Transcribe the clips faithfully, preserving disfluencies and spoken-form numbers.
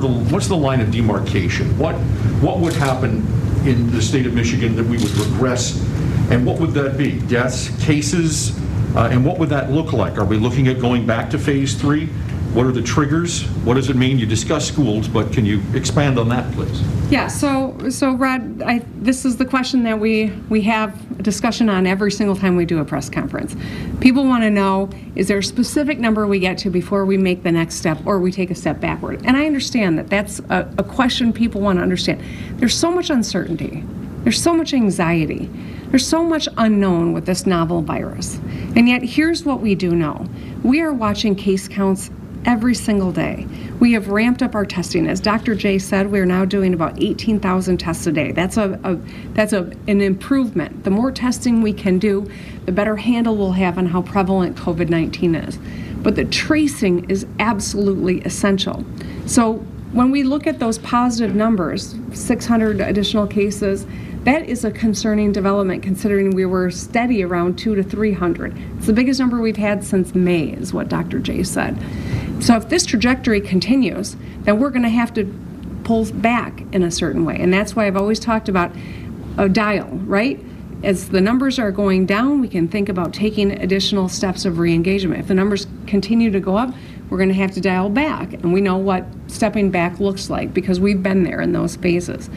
the what's the line of demarcation? What what would happen in the state of Michigan that we would regress, and what would that be? Deaths, cases, uh, and what would that look like? Are we looking at going back to phase three? What are the triggers? What does it mean? You discuss schools, but can you expand on that, please? Yeah, so, so Rod, I, this is the question that we, we have a discussion on every single time we do a press conference. People want to know, is there a specific number we get to before we make the next step or we take a step backward? And I understand that that's a, a question people want to understand. There's so much uncertainty. There's so much anxiety. There's so much unknown with this novel virus. And yet, here's what we do know. We are watching case counts every single day. We have ramped up our testing. As Doctor J said, we are now doing about eighteen thousand tests a day. That's a, a that's a, an improvement. The more testing we can do, the better handle we'll have on how prevalent COVID nineteen is. But the tracing is absolutely essential. So when we look at those positive numbers, six hundred additional cases, that is a concerning development considering we were steady around two to three hundred. It's the biggest number we've had since May, is what Doctor J said. So if this trajectory continues, then we're going to have to pull back in a certain way. And that's why I've always talked about a dial, right? As the numbers are going down, we can think about taking additional steps of re-engagement. If the numbers continue to go up, we're going to have to dial back. And we know what stepping back looks like because we've been there in those phases.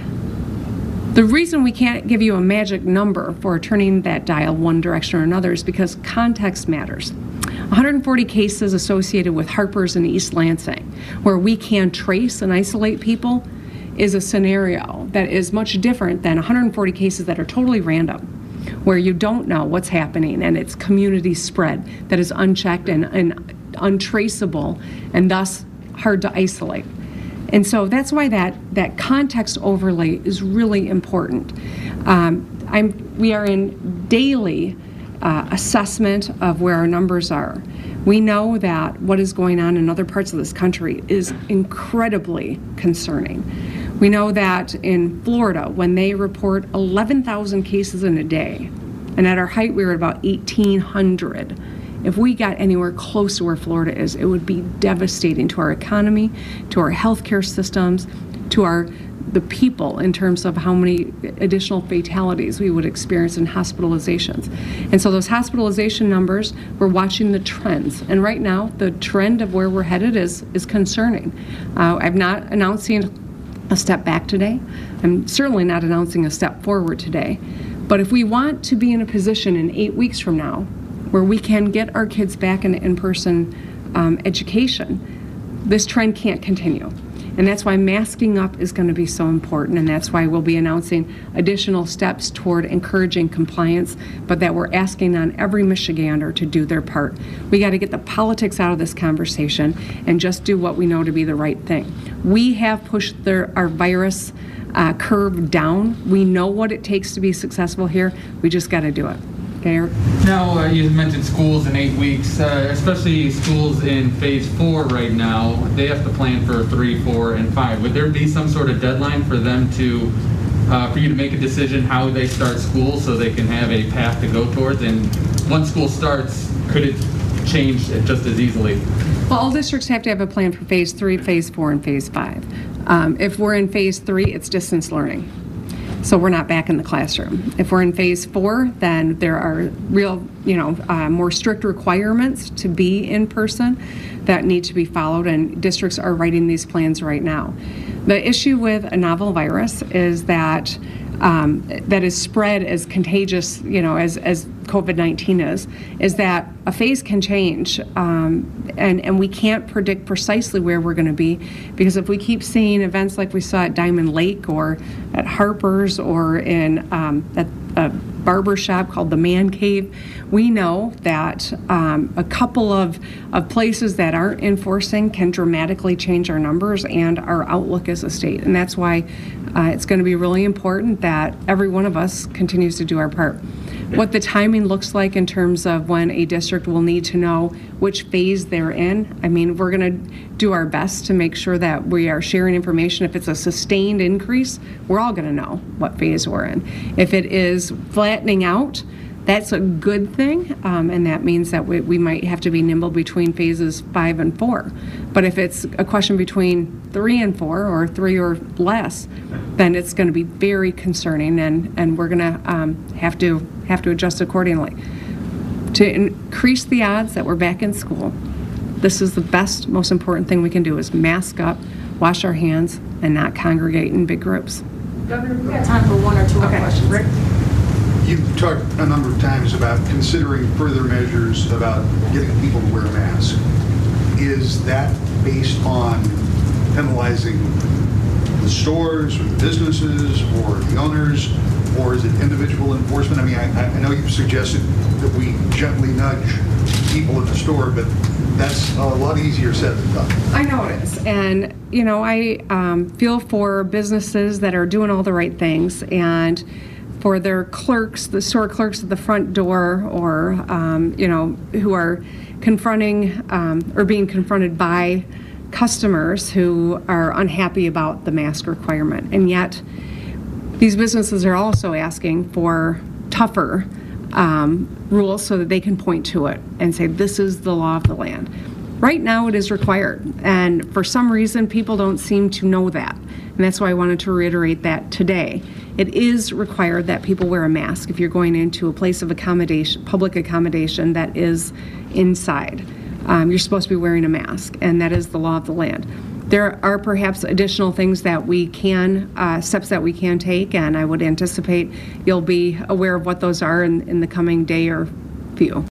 The reason we can't give you a magic number for turning that dial one direction or another is because context matters. one hundred forty cases associated with Harper's and East Lansing, where we can trace and isolate people, is a scenario that is much different than one hundred forty cases that are totally random, where you don't know what's happening and it's community spread that is unchecked and, and untraceable and thus hard to isolate. And so that's why that, that context overlay is really important. Um, I'm, we are in daily uh, assessment of where our numbers are. We know that what is going on in other parts of this country is incredibly concerning. We know that in Florida, when they report eleven thousand cases in a day, and at our height we were at about eighteen hundred, if we got anywhere close to where Florida is, it would be devastating to our economy, to our healthcare systems, to our the people in terms of how many additional fatalities we would experience in hospitalizations. And so those hospitalization numbers, we're watching the trends. And right now, the trend of where we're headed is, is concerning. Uh, I'm not announcing a step back today. I'm certainly not announcing a step forward today. But if we want to be in a position in eight weeks from now where we can get our kids back in in-person um, education, this trend can't continue. And that's why masking up is going to be so important, and that's why we'll be announcing additional steps toward encouraging compliance, but that we're asking on every Michigander to do their part. We got to get the politics out of this conversation and just do what we know to be the right thing. We have pushed their, our virus uh, curve down. We know what it takes to be successful here. We just got to do it. Okay, Eric? Now, uh, you mentioned schools in eight weeks, uh, especially schools in phase four right now. They have to plan for three, four, and five. Would there be some sort of deadline for them to, uh, for you to make a decision how they start school so they can have a path to go towards? And once school starts, could it change just as easily? Well, all districts have to have a plan for phase three, phase four, and phase five. Um, if we're in phase three, it's distance learning. So we're not back in the classroom. If we're in phase four, then there are real, you know, uh, more strict requirements to be in person that need to be followed, and districts are writing these plans right now. The issue with a novel virus is that um, that is spread as contagious, you know, as, as COVID nineteen is, is that a phase can change, um, and, and we can't predict precisely where we're going to be, because if we keep seeing events like we saw at Diamond Lake or at Harper's or in um, at a barber shop called the Man Cave, we know that um, a couple of, of places that aren't enforcing can dramatically change our numbers and our outlook as a state. And that's why uh, it's going to be really important that every one of us continues to do our part. What the timing looks like in terms of when a district will need to know which phase they're in, I mean, we're going to do our best to make sure that we are sharing information. If it's a sustained increase, we're all going to know what phase we're in. If it is flattening out, That's a good thing, um, and that means that we, we might have to be nimble between phases five and four. But if it's a question between three and four, or three or less, then it's going to be very concerning, and, and we're going to um, have to have to adjust accordingly. To increase the odds that we're back in school, this is the best, most important thing we can do, is mask up, wash our hands, and not congregate in big groups. Governor, we got time for one or two more questions. Rick? You've talked a number of times about considering further measures about getting people to wear a mask. Is that based on penalizing the stores or the businesses or the owners, or is it individual enforcement? I mean, I, I know you've suggested that we gently nudge people in the store, but that's a lot easier said than done. I know it is. And, you know, I um, feel for businesses that are doing all the right things, and for their clerks, the store clerks at the front door, or, um, you know, who are confronting um, or being confronted by customers who are unhappy about the mask requirement. And yet, these businesses are also asking for tougher um, rules so that they can point to it and say, this is the law of the land. Right now, it is required. And for some reason, people don't seem to know that. And that's why I wanted to reiterate that today. It is required that people wear a mask if you're going into a place of accommodation, public accommodation that is inside. Um, you're supposed to be wearing a mask, and that is the law of the land. There are perhaps additional things that we can, uh, steps that we can take, and I would anticipate you'll be aware of what those are in, in the coming day or few.